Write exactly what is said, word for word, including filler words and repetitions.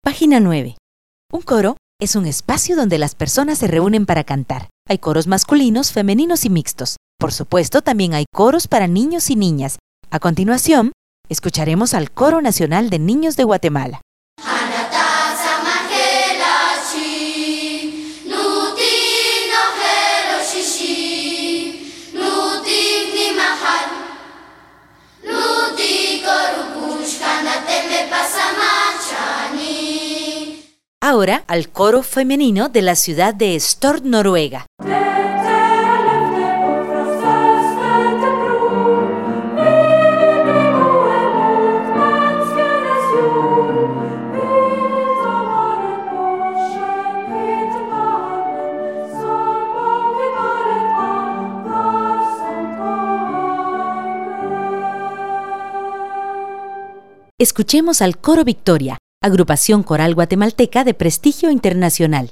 Página nueve. Un coro es un espacio donde las personas se reúnen para cantar. Hay coros masculinos, femeninos y mixtos. Por supuesto, también hay coros para niños y niñas. A continuación, escucharemos al Coro Nacional de Niños de Guatemala. Ahora al coro femenino de la ciudad de Stord, Noruega. Escuchemos al Coro Victoria, agrupación coral guatemalteca de prestigio internacional.